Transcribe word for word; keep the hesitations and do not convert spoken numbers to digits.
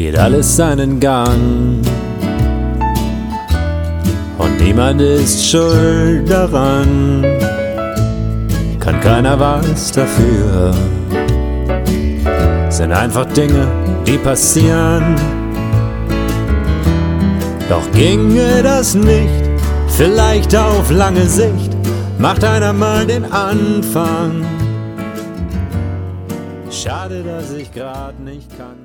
geht alles seinen Gang. Und niemand ist schuld daran, kann keiner was dafür. Sind einfach Dinge, die passieren. Doch ginge das nicht, vielleicht auf lange Sicht, macht einer mal den Anfang. Schade, dass ich grad nicht kann.